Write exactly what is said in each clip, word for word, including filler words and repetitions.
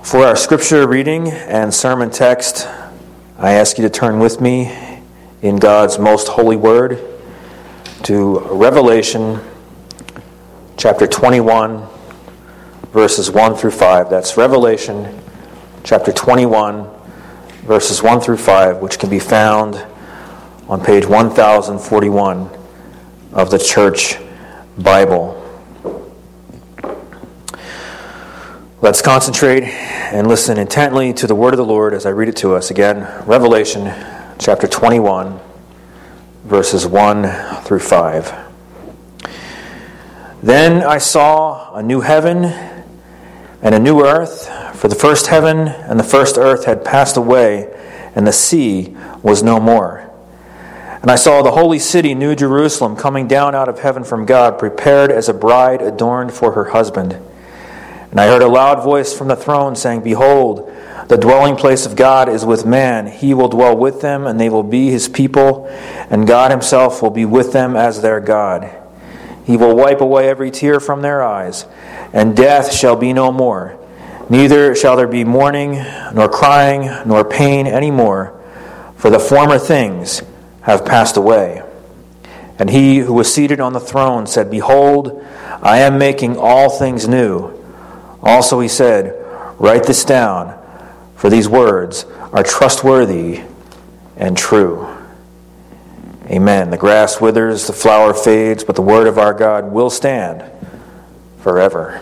For our scripture reading and sermon text, I ask you to turn with me in God's most holy word to Revelation chapter twenty-one, verses one through five. That's Revelation chapter twenty-one, verses one through five, which can be found on page one thousand forty-one of the Church Bible. Let's concentrate and listen intently to the word of the Lord as I read it to us again. Revelation chapter twenty-one, verses one through five. Then I saw a new heaven and a new earth, for the first heaven and the first earth had passed away, and the sea was no more. And I saw the holy city, New Jerusalem, coming down out of heaven from God, prepared as a bride adorned for her husband. And I heard a loud voice from the throne saying, Behold, the dwelling place of God is with man. He will dwell with them, and they will be his people, and God himself will be with them as their God. He will wipe away every tear from their eyes, and death shall be no more. Neither shall there be mourning, nor crying, nor pain any more, for the former things have passed away. And he who was seated on the throne said, Behold, I am making all things new. Also he said, Write this down, for these words are trustworthy and true. Amen. The grass withers, the flower fades, but the word of our God will stand forever.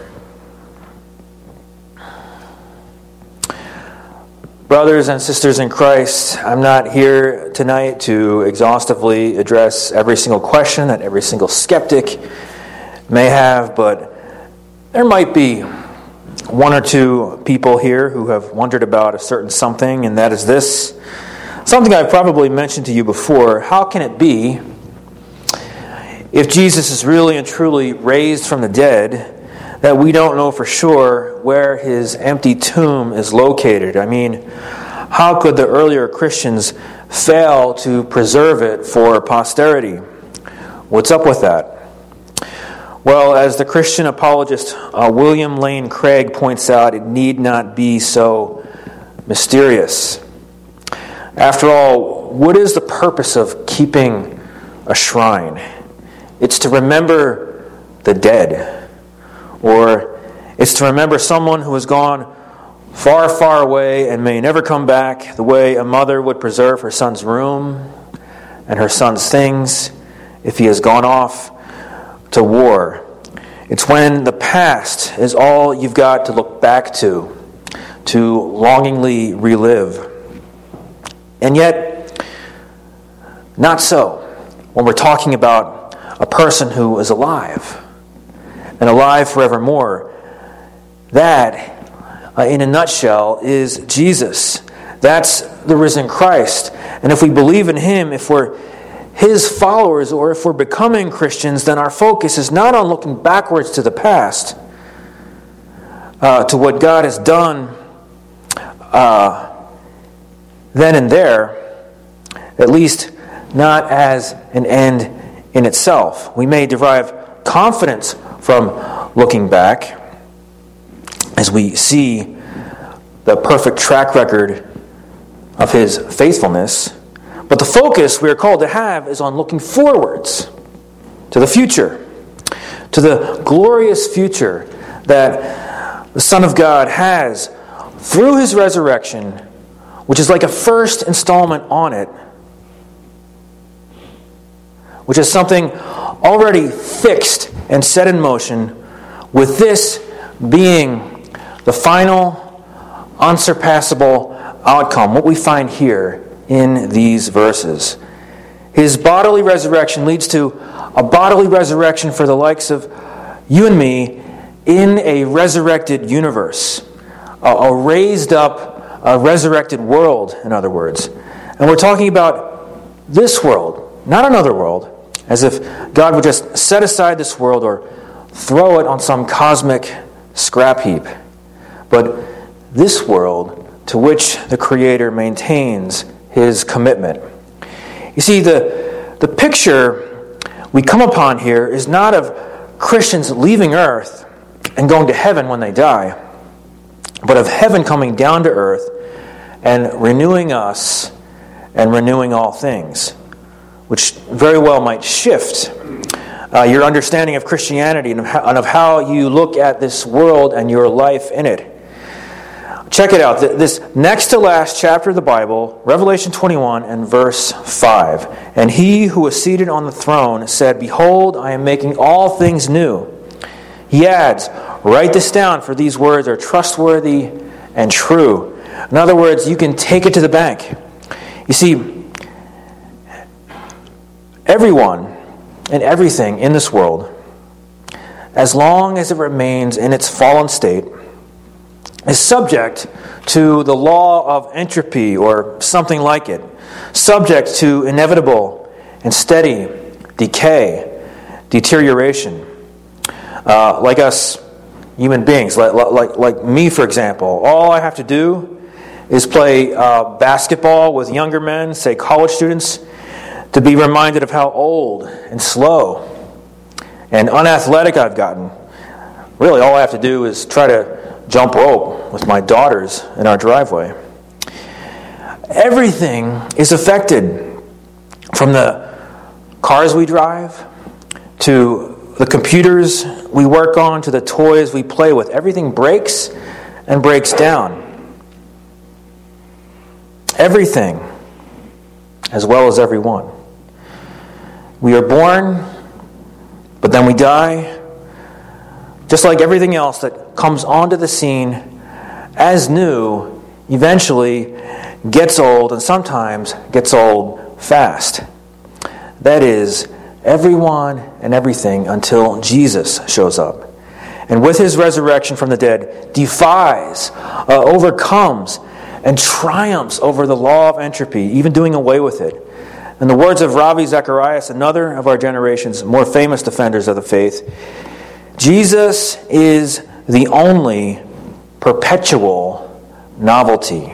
Brothers and sisters in Christ, I'm not here tonight to exhaustively address every single question that every single skeptic may have, but there might be one or two people here who have wondered about a certain something, and that is this. Something I've probably mentioned to you before. How can it be, if Jesus is really and truly raised from the dead, that we don't know for sure where his empty tomb is located? I mean, how could the earlier Christians fail to preserve it for posterity? What's up with that? Well, as the Christian apologist uh, William Lane Craig points out, it need not be so mysterious. After all, what is the purpose of keeping a shrine? It's to remember the dead. Or it's to remember someone who has gone far, far away and may never come back, the way a mother would preserve her son's room and her son's things if he has gone off to war. It's when the past is all you've got to look back to, to longingly relive. And yet, not so when we're talking about a person who is alive and alive forevermore. That, uh, in a nutshell, is Jesus. That's the risen Christ. And if we believe in him, if we're his followers, or if we're becoming Christians, then our focus is not on looking backwards to the past, uh, to what God has done uh, then and there, at least not as an end in itself. We may derive confidence from looking back as we see the perfect track record of his faithfulness. But the focus we are called to have is on looking forwards to the future, to the glorious future that the Son of God has through his resurrection, which is like a first installment on it, which is something already fixed and set in motion, with this being the final, unsurpassable outcome, what we find here in these verses. His bodily resurrection leads to a bodily resurrection for the likes of you and me in a resurrected universe, a, a raised up, a resurrected world, in other words. And we're talking about this world, not another world, as if God would just set aside this world or throw it on some cosmic scrap heap. But this world to which the Creator maintains his commitment. You see, the, the picture we come upon here is not of Christians leaving earth and going to heaven when they die. but of heaven coming down to earth and renewing us and renewing all things, which very well might shift uh, your understanding of Christianity and of, how, and of how you look at this world and your life in it. Check it out. This next to last chapter of the Bible, Revelation twenty-one and verse five. And he who was seated on the throne said, "Behold, I am making all things new." He adds, "Write this down, for these words are trustworthy and true." In other words, you can take it to the bank. You see, everyone and everything in this world, as long as it remains in its fallen state, is subject to the law of entropy or something like it, subject to inevitable and steady decay, deterioration. Uh, like us human beings, like, like, like me, for example, all I have to do is play uh, basketball with younger men, say college students, to be reminded of how old and slow and unathletic I've gotten. Really, all I have to do is try to jump rope with my daughters in our driveway. Everything is affected, from the cars we drive to the computers we work on to the toys we play with. Everything breaks and breaks down. Everything, as well as everyone. We are born, but then we die. Just like everything else that comes onto the scene as new, eventually gets old, and sometimes gets old fast. That is, everyone and everything until Jesus shows up. And with his resurrection from the dead, defies, uh, overcomes, and triumphs over the law of entropy, even doing away with it. In the words of Ravi Zacharias, another of our generation's more famous defenders of the faith, Jesus is the only perpetual novelty.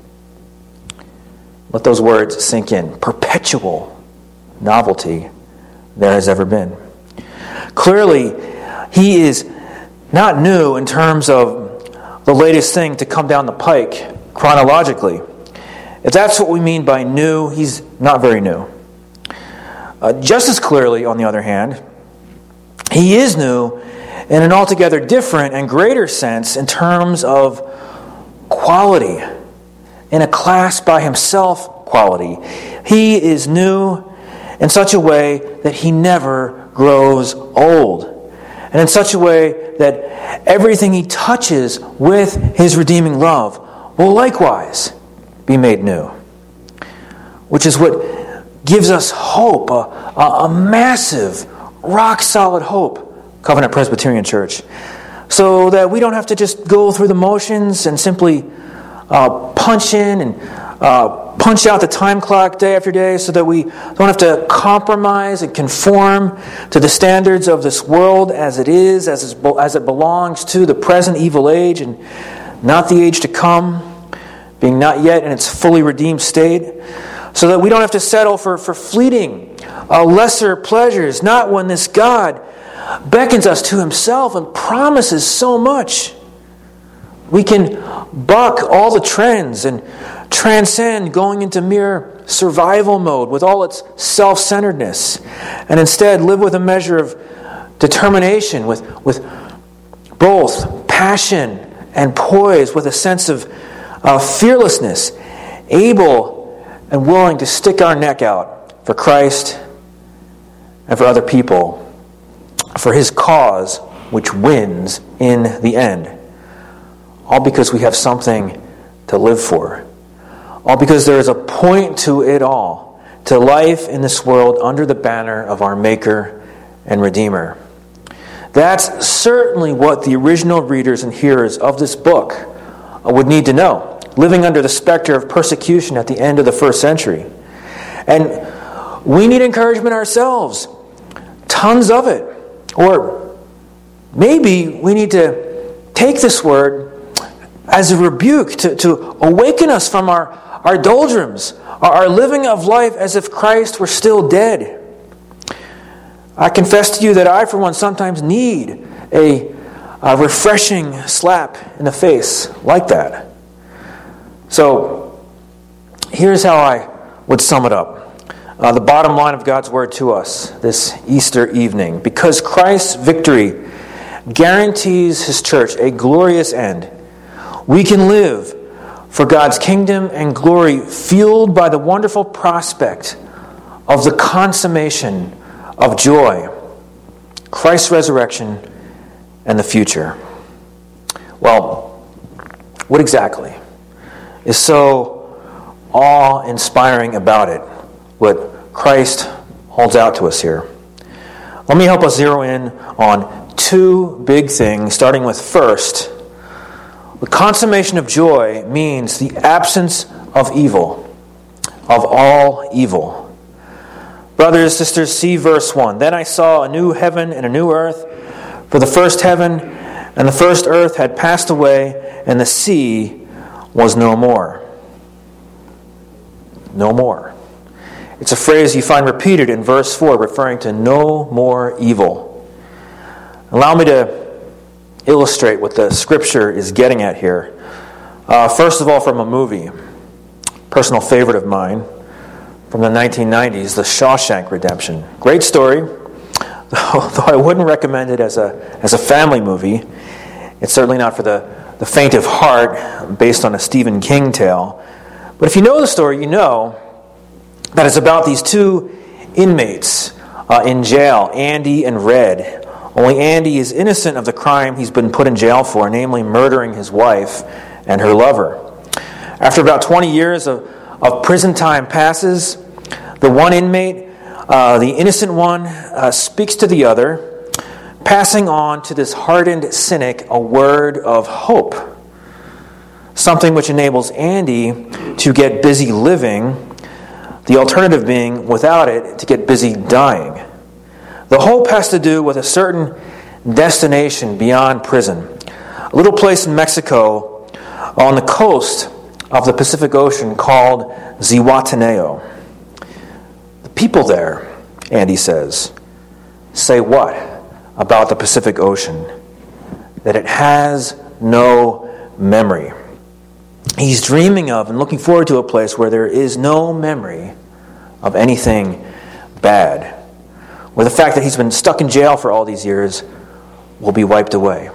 Let those words sink in. Perpetual novelty there has ever been. Clearly, he is not new in terms of the latest thing to come down the pike chronologically. If that's what we mean by new, he's not very new. Uh, just as clearly, on the other hand, he is new in an altogether different and greater sense in terms of quality, in a class by himself quality. He is new in such a way that he never grows old, and in such a way that everything he touches with his redeeming love will likewise be made new, which is what gives us hope, a, a, a massive, rock-solid hope, Covenant Presbyterian Church, so that we don't have to just go through the motions and simply uh, punch in and uh, punch out the time clock day after day, so that we don't have to compromise and conform to the standards of this world as it is, as, is, as it belongs to the present evil age and not the age to come, being not yet in its fully redeemed state, so that we don't have to settle for, for fleeting, uh, lesser pleasures, not when this God beckons us to himself and promises so much. We can buck all the trends and transcend going into mere survival mode with all its self-centeredness, and instead live with a measure of determination, with, with both passion and poise, with a sense of uh, fearlessness, able and willing to stick our neck out for Christ and for other people, for his cause, which wins in the end. All because we have something to live for. All because there is a point to it all, to life in this world under the banner of our Maker and Redeemer. That's certainly what the original readers and hearers of this book would need to know, living under the specter of persecution at the end of the first century. And we need encouragement ourselves, tons of it. Or maybe we need to take this word as a rebuke to, to awaken us from our, our doldrums, our, our living of life as if Christ were still dead. I confess to you that I, for one, sometimes need a, a refreshing slap in the face like that. So, here's how I would sum it up. Uh, the bottom line of God's word to us this Easter evening. Because Christ's victory guarantees His church a glorious end, we can live for God's kingdom and glory, fueled by the wonderful prospect of the consummation of joy, Christ's resurrection, and the future. Well, what exactly is so awe-inspiring about it, what Christ holds out to us here? Let me help us zero in on two big things, starting with first. The consummation of joy means the absence of evil, of all evil. Brothers, sisters, see verse one. Then I saw a new heaven and a new earth, for the first heaven and the first earth had passed away, and the sea was no more. No more. It's a phrase you find repeated in verse four, referring to no more evil. Allow me to illustrate what the Scripture is getting at here. Uh, first of all, from a movie, personal favorite of mine, from the nineteen nineties, The Shawshank Redemption. Great story, though I wouldn't recommend it as a as a family movie. It's certainly not for the, the faint of heart, based on a Stephen King tale. But if you know the story, you know that it's about these two inmates uh, in jail, Andy and Red. Only Andy is innocent of the crime he's been put in jail for, namely murdering his wife and her lover. After about twenty years of, of prison time passes, the one inmate, uh, the innocent one, uh, speaks to the other, passing on to this hardened cynic a word of hope. Something which enables Andy to get busy living, the alternative being, without it, to get busy dying. The hope has to do with a certain destination beyond prison. A little place in Mexico on the coast of the Pacific Ocean called Zihuatanejo. The people there, Andy says, say what about the Pacific Ocean? That it has no memory. He's dreaming of and looking forward to a place where there is no memory of anything bad, where the fact that he's been stuck in jail for all these years will be wiped away.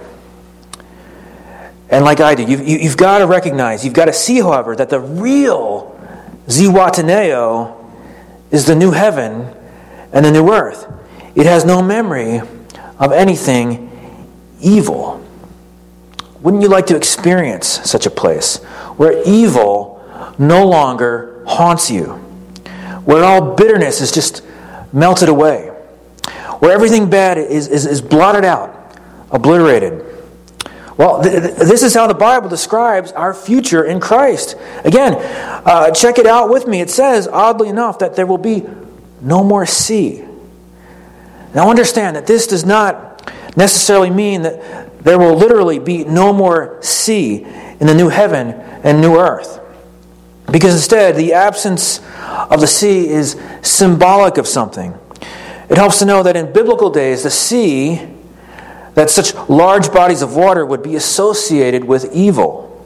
And like I do, you've, you've got to recognize, you've got to see, however, that the real Zihuatanejo is the new heaven and the new earth. It has no memory of anything evil. Wouldn't you like to experience such a place where evil no longer haunts you, where all bitterness is just melted away, where everything bad is, is, is blotted out, obliterated? Well, th- th- this is how the Bible describes our future in Christ. Again, uh, check it out with me. It says, oddly enough, that there will be no more sea. Now understand that this does not necessarily mean that there will literally be no more sea in the new heaven and new earth. Because instead, the absence of the sea is symbolic of something. It helps to know that in biblical days, the sea, that such large bodies of water would be associated with evil.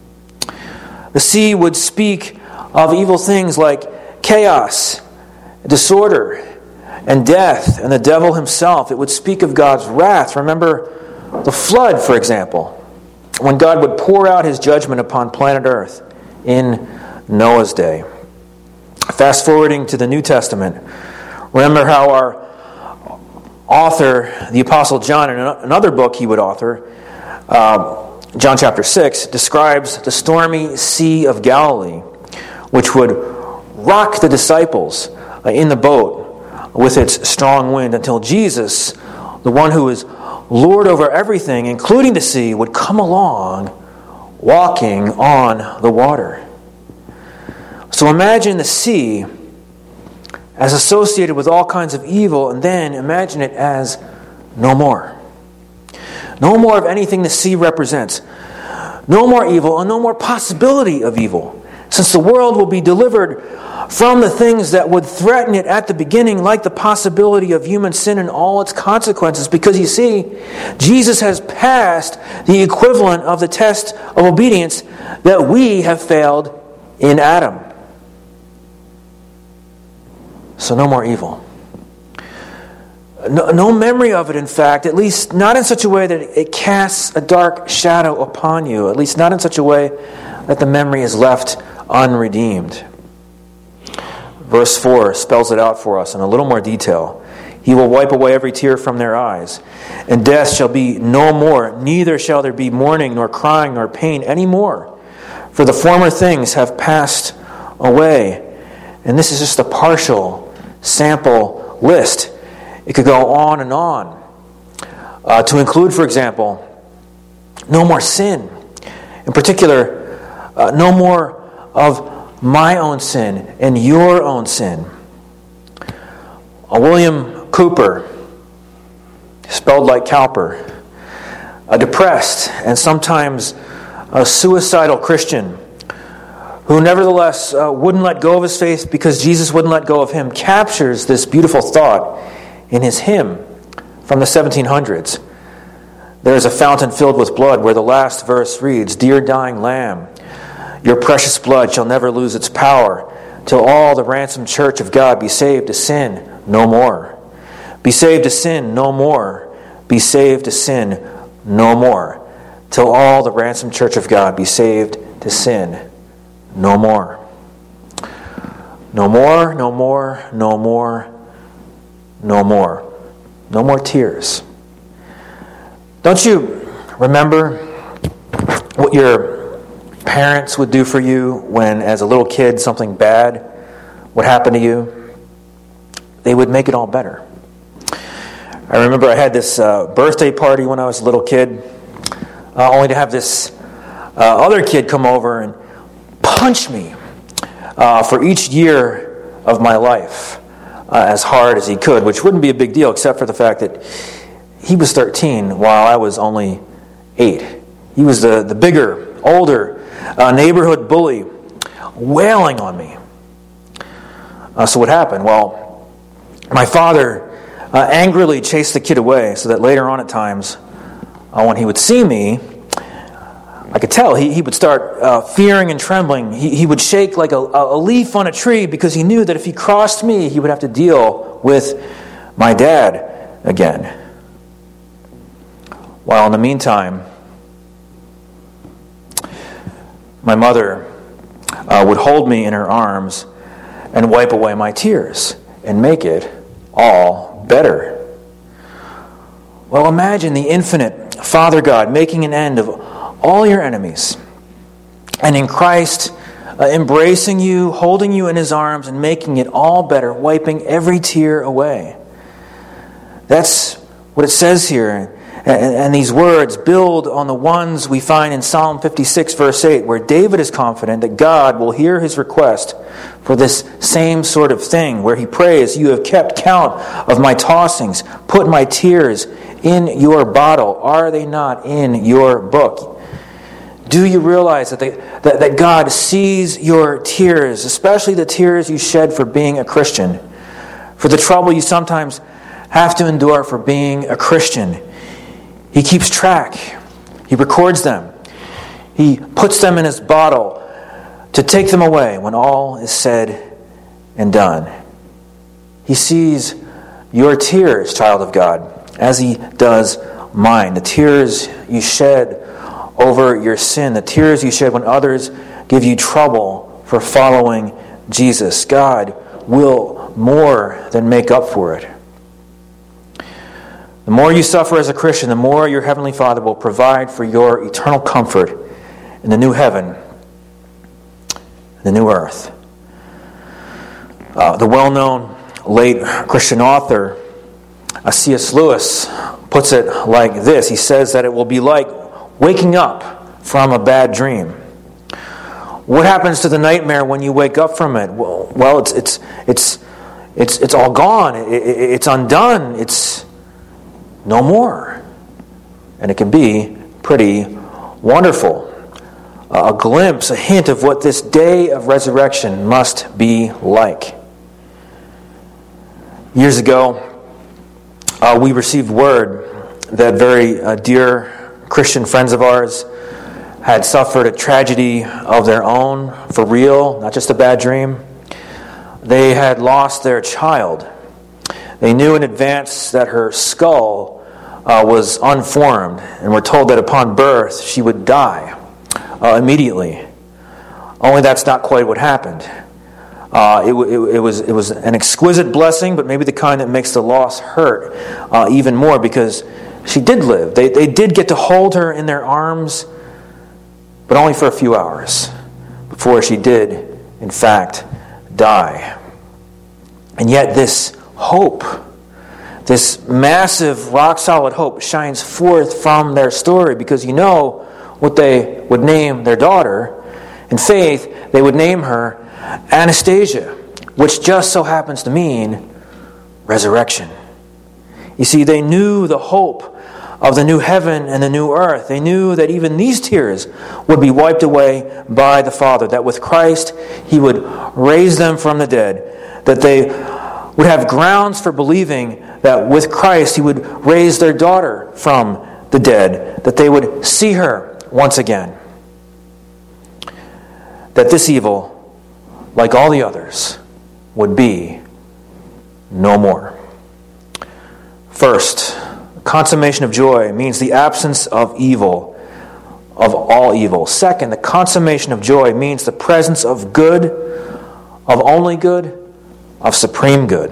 The sea would speak of evil things like chaos, disorder, and death, and the devil himself. It would speak of God's wrath. Remember the flood, for example, when God would pour out His judgment upon planet Earth in Noah's day. Fast forwarding to the New Testament, remember how our author, the Apostle John, in another book he would author, uh, John chapter six, describes the stormy Sea of Galilee, which would rock the disciples in the boat with its strong wind until Jesus, the one who is Lord over everything, including the sea, would come along walking on the water. So imagine the sea as associated with all kinds of evil, and then imagine it as no more. No more of anything the sea represents. No more evil, and no more possibility of evil. since the world will be delivered from the things that would threaten it at the beginning, like the possibility of human sin and all its consequences. Because you see, Jesus has passed the equivalent of the test of obedience that we have failed in Adam. So no more evil. No, no memory of it, in fact, at least not in such a way that it casts a dark shadow upon you, at least not in such a way that the memory is left unredeemed. Verse four spells it out for us in a little more detail. He will wipe away every tear from their eyes, and death shall be no more, neither shall there be mourning, nor crying, nor pain any more, for the former things have passed away. And this is just a partial sample list. It could go on and on. Uh, to include, for example, no more sin. In particular, uh, no more of my own sin and your own sin. Uh, William Cooper, spelled like Cowper, a depressed and sometimes a suicidal Christian who nevertheless uh, wouldn't let go of his faith because Jesus wouldn't let go of him, captures this beautiful thought in his hymn from the seventeen hundreds. There is a fountain filled with blood, where the last verse reads, "Dear dying Lamb, your precious blood shall never lose its power, till all the ransomed church of God be saved to sin no more. Be saved to sin no more. Be saved to sin no more. Till all the ransomed church of God be saved to sin no more." No more, no more, no more, no more. No more tears. Don't you remember what your parents would do for you when, as a little kid, something bad would happen to you? They would make it all better. I remember I had this uh, birthday party when I was a little kid, uh, only to have this uh, other kid come over and punch me uh, for each year of my life uh, as hard as he could, which wouldn't be a big deal except for the fact that he was thirteen while I was only eight. He was the, the bigger, older uh, neighborhood bully wailing on me. Uh, so what happened? Well, my father uh, angrily chased the kid away so that later on at times, uh, when he would see me, I could tell he, he would start uh, fearing and trembling. He, he would shake like a, a leaf on a tree because he knew that if he crossed me, he would have to deal with my dad again. While in the meantime, my mother uh, would hold me in her arms and wipe away my tears and make it all better. Well, imagine the infinite Father God making an end of all your enemies, and in Christ uh, embracing you, holding you in His arms, and making it all better, wiping every tear away. That's what it says here. And these words build on the ones we find in Psalm fifty-six, verse eight, where David is confident that God will hear his request for this same sort of thing, where he prays, "You have kept count of my tossings, put my tears in your bottle. Are they not in your book?" Do you realize that, they, that, that God sees your tears, especially the tears you shed for being a Christian, for the trouble you sometimes have to endure for being a Christian? He keeps track. He records them. He puts them in his bottle to take them away when all is said and done. He sees your tears, child of God, as he does mine. The tears you shed over your sin. The tears you shed when others give you trouble for following Jesus. God will more than make up for it. The more you suffer as a Christian, the more your Heavenly Father will provide for your eternal comfort in the new heaven, the new earth. Uh, the well-known late Christian author uh, C S Lewis puts it like this. He says that it will be like waking up from a bad dream. What happens to the nightmare when you wake up from it? Well, well it's it's it's it's it's all gone. It, it, it's undone. It's no more. And it can be pretty wonderful. a glimpse, a hint of what this day of resurrection must be like. Years ago, uh, we received word that very uh, dear Christian friends of ours had suffered a tragedy of their own, for real, not just a bad dream. They had lost their child. They knew in advance that her skull uh, was unformed, and were told that upon birth she would die uh, immediately. Only that's not quite what happened. Uh, it, it, it was it was an exquisite blessing, but maybe the kind that makes the loss hurt uh, even more, because she did live. They they did get to hold her in their arms, but only for a few hours before she did, in fact, die. And yet this hope, this massive, rock-solid hope, shines forth from their story, because you know what they would name their daughter. In faith, they would name her Anastasia, which just so happens to mean resurrection. You see, they knew the hope of the new heaven and the new earth. They knew that even these tears would be wiped away by the Father, that with Christ He would raise them from the dead, that they would have grounds for believing that with Christ He would raise their daughter from the dead, that they would see her once again, that this evil, like all the others, would be no more. First, consummation of joy means the absence of evil, of all evil. Second, the consummation of joy means the presence of good, of only good, of supreme good.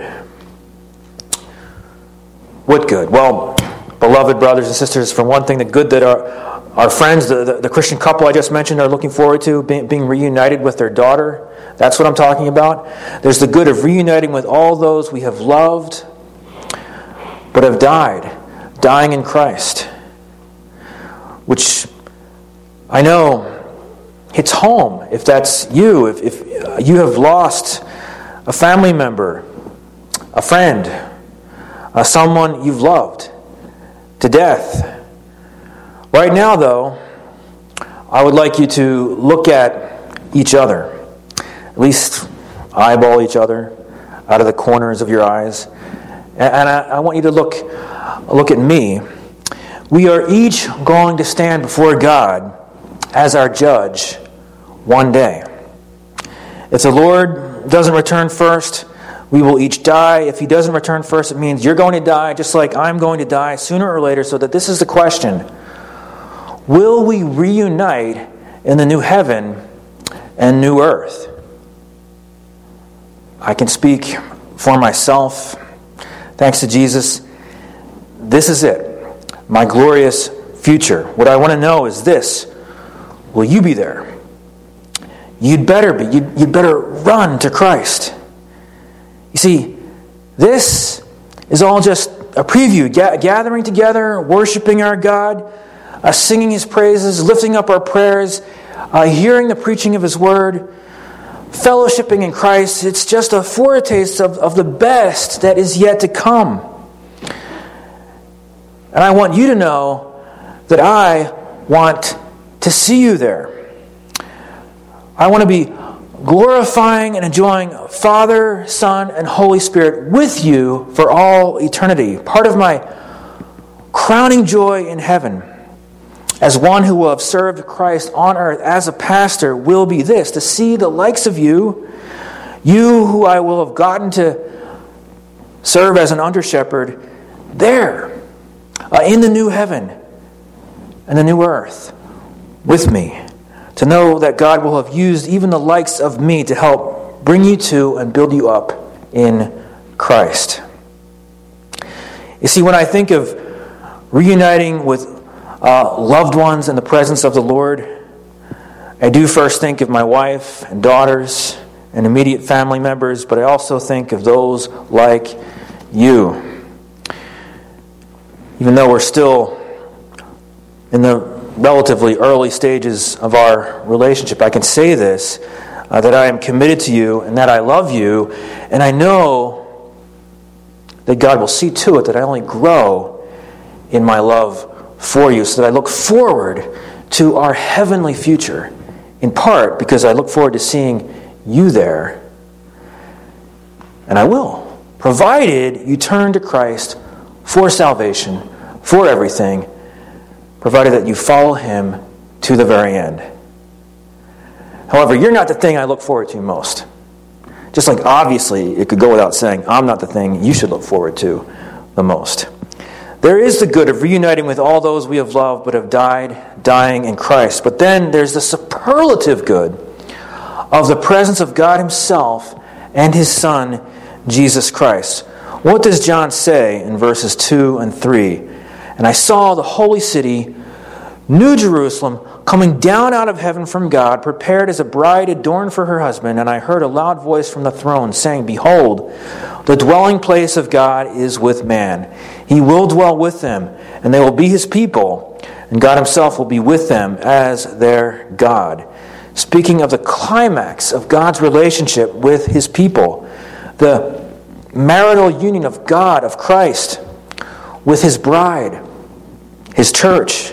What good? Well, beloved brothers and sisters, for one thing, the good that our, our friends, the, the, the Christian couple I just mentioned, are looking forward to, being, being reunited with their daughter. That's what I'm talking about. There's the good of reuniting with all those we have loved, but have died, dying in Christ, which I know hits home if that's you, if, if you have lost a family member, a friend, uh, someone you've loved to death. Right now, though, I would like you to look at each other, at least eyeball each other out of the corners of your eyes, and I, I want you to look, look at me. We are each going to stand before God as our judge one day. If the Lord doesn't return first, we will each die. If He doesn't return first, it means you're going to die just like I'm going to die sooner or later. So that this is the question: will we reunite in the new heaven and new earth? I can speak for myself. Thanks to Jesus, this is it. My glorious future. What I want to know is this: will you be there? You'd better be. You'd, you'd better run to Christ. You see, this is all just a preview. Ga- gathering together, worshiping our God, uh, singing His praises, lifting up our prayers, uh, hearing the preaching of His Word, fellowshipping in Christ. It's just a foretaste of, of the best that is yet to come. And I want you to know that I want to see you there. I want to be glorifying and enjoying Father, Son, and Holy Spirit with you for all eternity. Part of my crowning joy in heaven, as one who will have served Christ on earth as a pastor, will be this: to see the likes of you, you who I will have gotten to serve as an under-shepherd, there, uh, in the new heaven and the new earth, with me. To know that God will have used even the likes of me to help bring you to and build you up in Christ. You see, when I think of reuniting with uh, loved ones in the presence of the Lord, I do first think of my wife and daughters and immediate family members, but I also think of those like you. Even though we're still in the relatively early stages of our relationship, I can say this, uh, that I am committed to you and that I love you, and I know that God will see to it that I only grow in my love for you, so that I look forward to our heavenly future in part because I look forward to seeing you there. And I will, provided you turn to Christ for salvation, for everything, provided that you follow Him to the very end. However, you're not the thing I look forward to most. Just like obviously it could go without saying, I'm not the thing you should look forward to the most. There is the good of reuniting with all those we have loved but have died, dying in Christ. But then there's the superlative good of the presence of God Himself and His Son, Jesus Christ. What does John say in verses two and three? And I saw the holy city, New Jerusalem, coming down out of heaven from God, prepared as a bride adorned for her husband. And I heard a loud voice from the throne saying, Behold, the dwelling place of God is with man. He will dwell with them, and they will be His people, and God Himself will be with them as their God. Speaking of the climax of God's relationship with His people, the marital union of God, of Christ, with His bride, His church,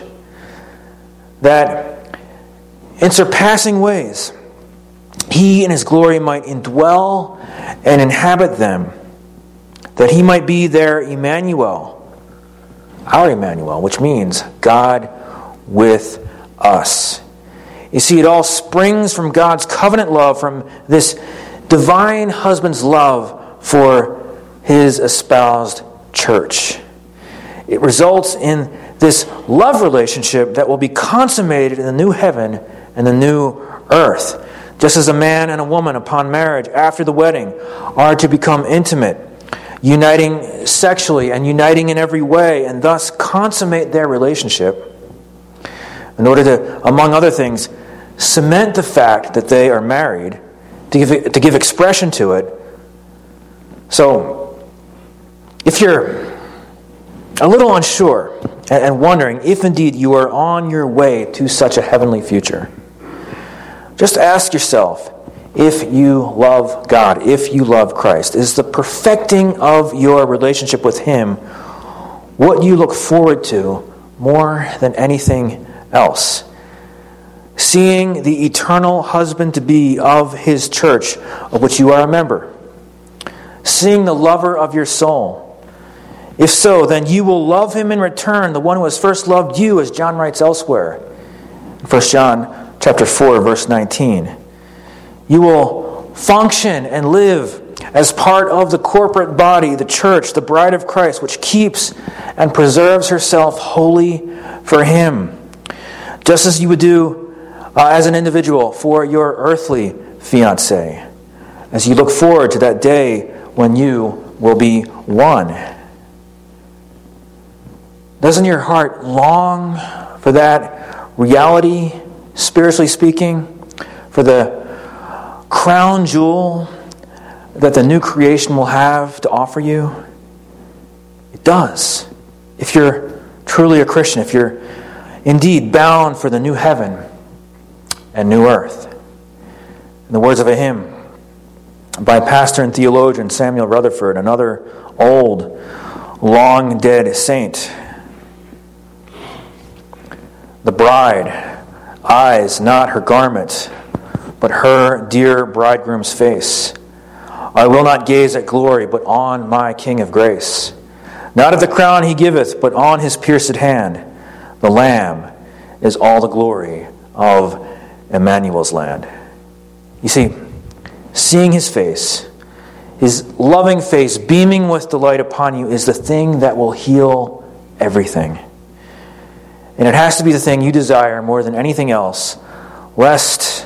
that in surpassing ways, He in His glory might indwell and inhabit them, that He might be their Emmanuel, our Emmanuel, which means God with us. You see, it all springs from God's covenant love, from this divine husband's love for His espoused church. It results in this love relationship that will be consummated in the new heaven and the new earth. Just as a man and a woman upon marriage after the wedding are to become intimate, uniting sexually and uniting in every way, and thus consummate their relationship in order to, among other things, cement the fact that they are married, to give, to give expression to it. So, if you're a little unsure and wondering if indeed you are on your way to such a heavenly future, just ask yourself if you love God, if you love Christ. Is the perfecting of your relationship with Him what you look forward to more than anything else? Seeing the eternal husband-to-be of His church, of which you are a member. Seeing the lover of your soul. If so, then you will love Him in return, the one who has first loved you, as John writes elsewhere. First John chapter four, verse nineteen. You will function and live as part of the corporate body, the church, the bride of Christ, which keeps and preserves herself holy for Him. Just as you would do uh, as an individual for your earthly fiancé, as you look forward to that day when you will be one. Doesn't your heart long for that reality, spiritually speaking, for the crown jewel that the new creation will have to offer you? It does. If you're truly a Christian, if you're indeed bound for the new heaven and new earth. In the words of a hymn by pastor and theologian Samuel Rutherford, another old, long dead saint, the bride eyes not her garment, but her dear bridegroom's face. I will not gaze at glory, but on my King of grace. Not at the crown He giveth, but on His pierced hand. The Lamb is all the glory of Emmanuel's land. You see, seeing His face, His loving face beaming with delight upon you, is the thing that will heal everything. And it has to be the thing you desire more than anything else, lest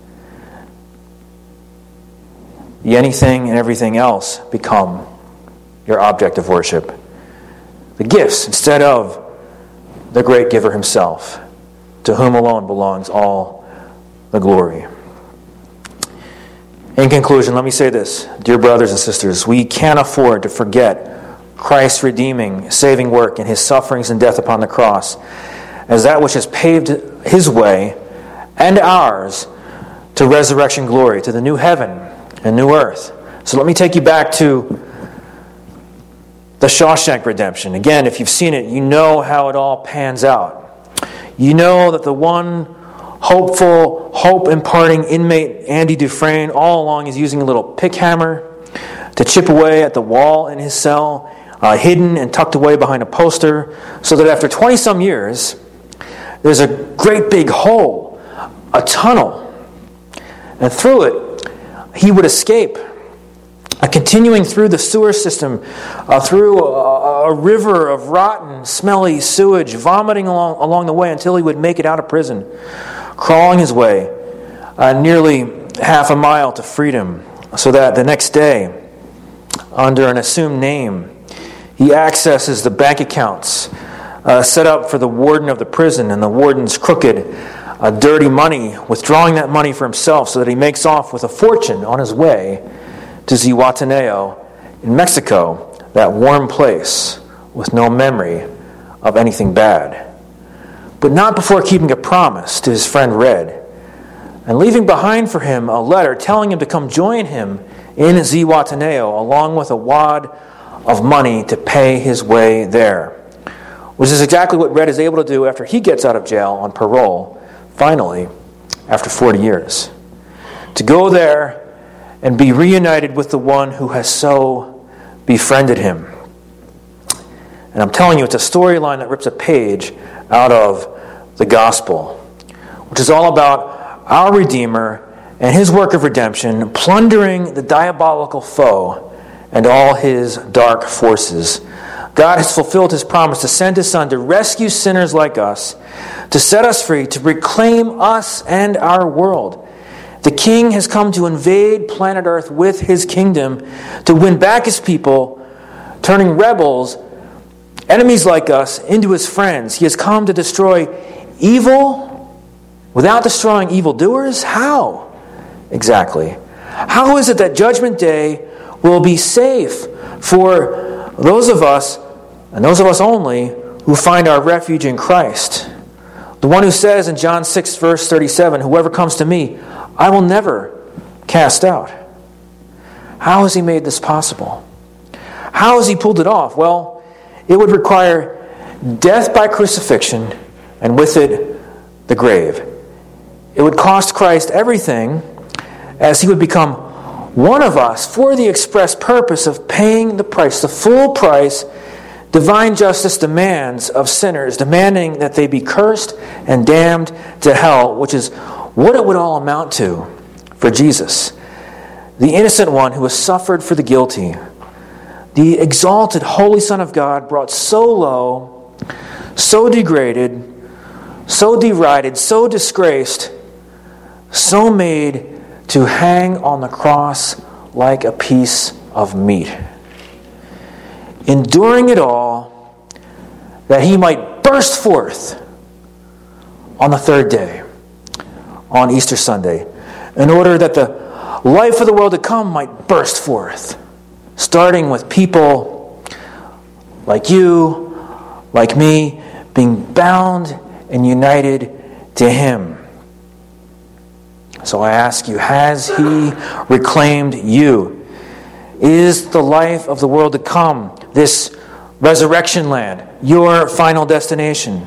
the anything and everything else become your object of worship. The gifts instead of the great giver Himself, to whom alone belongs all the glory. In conclusion, let me say this, dear brothers and sisters, we can't afford to forget Christ's redeeming, saving work in His sufferings and death upon the cross as that which has paved His way and ours to resurrection glory, to the new heaven and new earth. So let me take you back to the Shawshank Redemption. Again, if you've seen it, you know how it all pans out. You know that the one hopeful, hope-imparting inmate Andy Dufresne, all along he's using a little pick hammer to chip away at the wall in his cell, uh, hidden and tucked away behind a poster, so that after twenty-some years, there's a great big hole, a tunnel, and through it, he would escape, uh, continuing through the sewer system, uh, through a, a river of rotten, smelly sewage, vomiting along, along the way until he would make it out of prison, crawling his way uh, nearly half a mile to freedom, so that the next day, under an assumed name, he accesses the bank accounts uh, set up for the warden of the prison and the warden's crooked, uh, dirty money, withdrawing that money for himself so that he makes off with a fortune on his way to Zihuatanejo in Mexico, that warm place with no memory of anything bad. But not before keeping a promise to his friend Red and leaving behind for him a letter telling him to come join him in Zihuatanejo along with a wad of money to pay his way there, which is exactly what Red is able to do after he gets out of jail on parole, finally, after forty years. To go there and be reunited with the one who has so befriended him. And I'm telling you, it's a storyline that rips a page out of the gospel, which is all about our Redeemer and his work of redemption, plundering the diabolical foe and all his dark forces. God has fulfilled his promise to send his Son to rescue sinners like us, to set us free, to reclaim us and our world. The King has come to invade planet Earth with his kingdom, to win back his people, turning rebels, enemies like us, into his friends. He has come to destroy evil without destroying evildoers? How? Exactly. How is it that Judgment Day will be safe for those of us, and those of us only, who find our refuge in Christ? The one who says in John six, verse thirty-seven, "Whoever comes to me, I will never cast out." How has he made this possible? How has he pulled it off? Well, it would require death by crucifixion, and with it, the grave. It would cost Christ everything, as he would become one of us for the express purpose of paying the price, the full price divine justice demands of sinners, demanding that they be cursed and damned to hell, which is what it would all amount to for Jesus, the innocent one who has suffered for the guilty, the exalted Holy Son of God, brought so low, so degraded, so derided, so disgraced, so made to hang on the cross like a piece of meat, enduring it all that he might burst forth on the third day, on Easter Sunday, in order that the life of the world to come might burst forth, starting with people like you, like me, being bound and united to him. So I ask you, has he reclaimed you? Is the life of the world to come, this resurrection land, your final destination?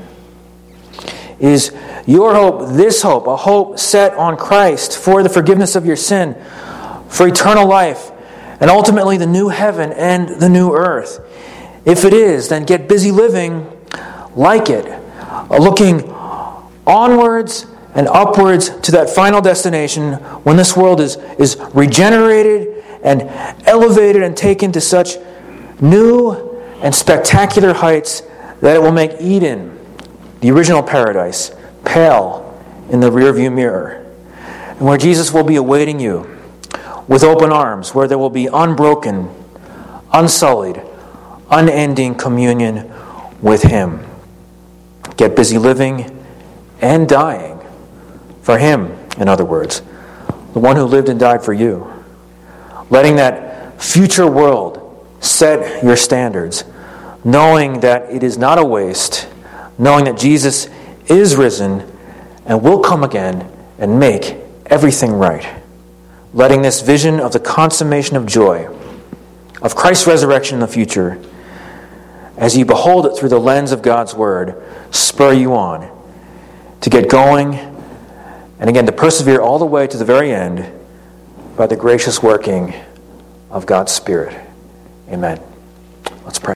Is your hope this hope, a hope set on Christ for the forgiveness of your sin, for eternal life, and ultimately the new heaven and the new earth? If it is, then get busy living like it, looking onwards and upwards to that final destination when this world is, is regenerated and elevated and taken to such new and spectacular heights that it will make Eden, the original paradise, pale in the rearview mirror. And where Jesus will be awaiting you with open arms, where there will be unbroken, unsullied, unending communion with him. Get busy living and dying for him, in other words, the one who lived and died for you. Letting that future world set your standards, knowing that it is not a waste, knowing that Jesus is risen and will come again and make everything right. Letting this vision of the consummation of joy, of Christ's resurrection in the future, as you behold it through the lens of God's Word, spur you on to get going and again to persevere all the way to the very end by the gracious working of God's Spirit. Amen. Let's pray.